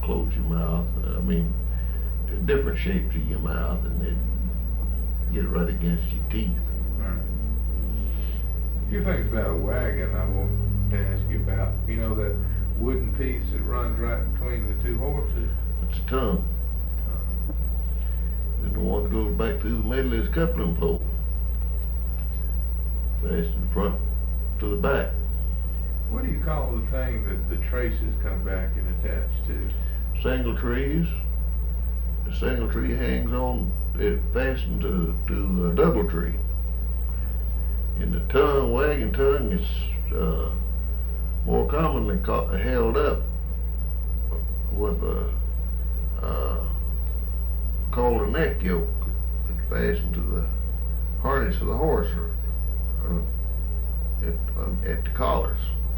close your mouth. I mean, different shapes of your mouth, and they'd get it right against your teeth. Right. A few things about a wagon I want to ask you about. You know that wooden piece that runs right between the two horses? It's a tongue. Then the one that goes back through the middle is a coupling pole. Fasten the front to the back. What do you call the thing that the traces come back and attach to? Single trees. The single tree hangs on, it fastened to a double tree. And the tongue, wagon tongue, is more commonly held up with called a neck yoke, and fastened to the harness of the horse or at the collars.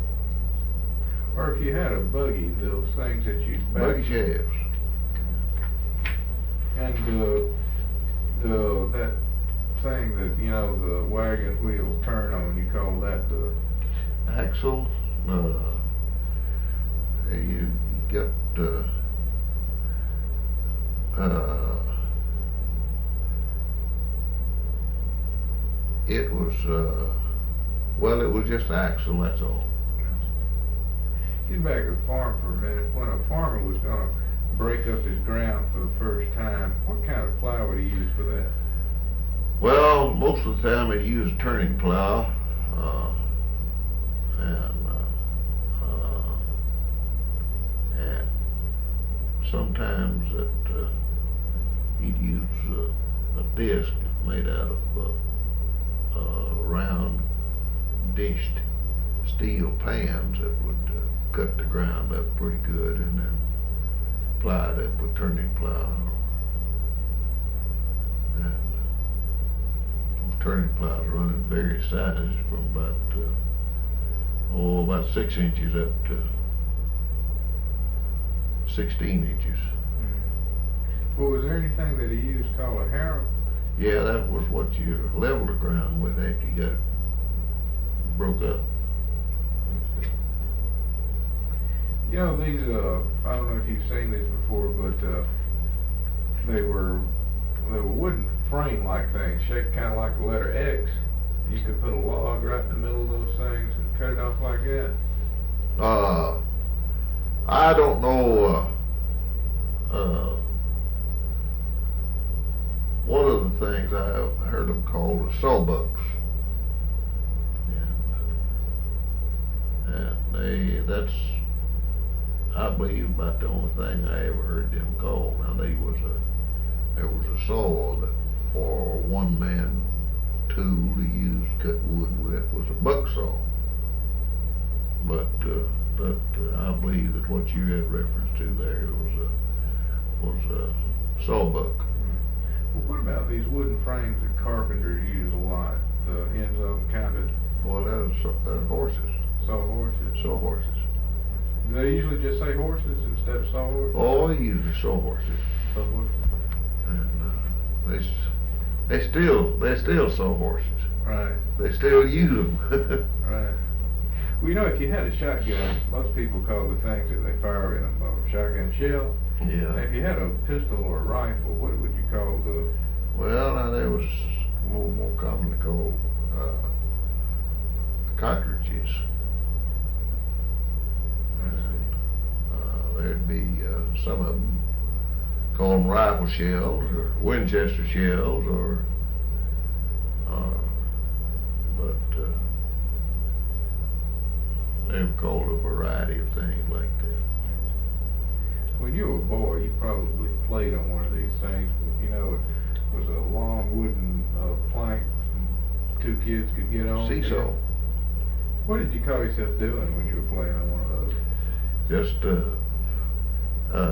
Or if you had a buggy, those things that you Buggy shafts. And that thing that, you know, the wagon wheels turn on, you call that the Axle. You got it was well, it was just the axle, that's all. Get back to the farm for a minute. When a farmer was going to break up his ground for the first time, what kind of plow would he use for that? Well, most of the time they use a turning plow, and sometimes he'd use a disc made out of round dished steel pans that would cut the ground up pretty good, and then plow it up with turning plow. And turning plows run in various sizes from about 6 inches up to 16 inches. Well, was there anything that he used called a harrow? Yeah, that was what you leveled the ground with after you got it broke up. You know, these, I don't know if you've seen these before, but they were wooden frame-like things, shaped kind of like the letter X. You could put a log right in the middle of those things and cut it off like that. I don't know, one of the things I have heard them called are sawbucks. And that's, I believe, about the only thing I ever heard them called. Now, there was a saw that for one man tool to use cut wood with was a buck saw. But I believe that what you had reference to there was a sawbuck. Well, what about these wooden frames that carpenters use a lot? The ends of them kind of... Well, that's horses. Sawhorses? Sawhorses. Do they usually just say horses instead of sawhorses? Oh, they usually sawhorses. Sawhorses. And they're still sawhorses. Right. They still use them. Right. Well, you know, if you had a shotgun, most people call the things that they fire in a shotgun shell. Yeah. If you had a pistol or a rifle, what would you call the... Well, now there was more commonly called cartridges. And there'd be some of them call them rifle shells or Winchester shells, but they were called a variety of things like that. When you were a boy, you probably played on one of these things. You know, it was a long wooden plank two kids could get on. Seesaw. What did you call yourself doing when you were playing on one of those? Just